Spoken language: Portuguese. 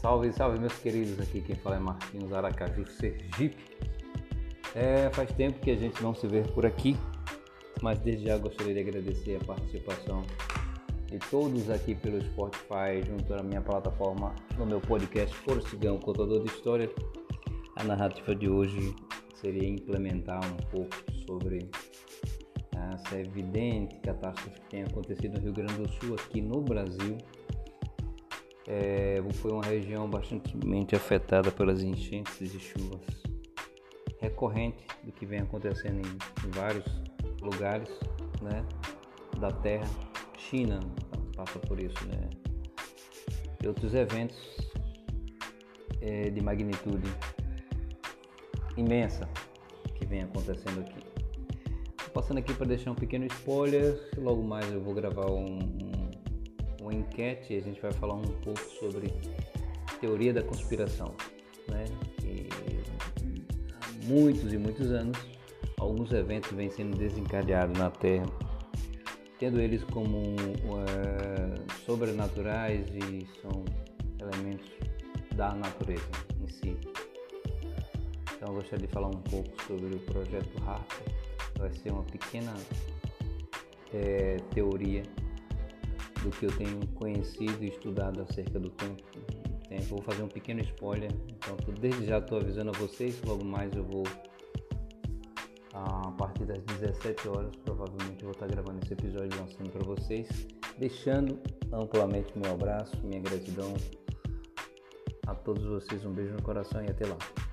Salve, salve meus queridos, aqui quem fala é Marquinhos Aracaju, Sergipe. Faz tempo que a gente não se vê por aqui, mas desde já gostaria de agradecer a participação de todos aqui pelo Spotify, junto à minha plataforma, no meu podcast Forcigão, contador de história. A narrativa de hoje seria implementar um pouco sobre essa evidente catástrofe que tem acontecido no Rio Grande do Sul, aqui no Brasil. Foi uma região bastante afetada pelas enchentes e chuvas recorrentes do que vem acontecendo em vários lugares, né, da Terra. China passa por isso, né, e outros eventos de magnitude imensa que vem acontecendo aqui. Tô passando aqui para deixar um pequeno spoiler. Logo mais eu vou gravar uma enquete e a gente vai falar um pouco sobre teoria da conspiração, né? Que há muitos e muitos anos alguns eventos vêm sendo desencadeados na Terra, tendo eles como sobrenaturais e são elementos da natureza em si. Então eu gostaria de falar um pouco sobre o projeto Harper. Vai ser uma pequena teoria do que eu tenho conhecido e estudado acerca do tempo. Vou fazer um pequeno spoiler, então desde já estou avisando a vocês. Logo mais eu vou, a partir das 17 horas, provavelmente eu vou estar gravando esse episódio e lançando para vocês, deixando amplamente meu abraço, minha gratidão a todos vocês. Um beijo no coração e até lá.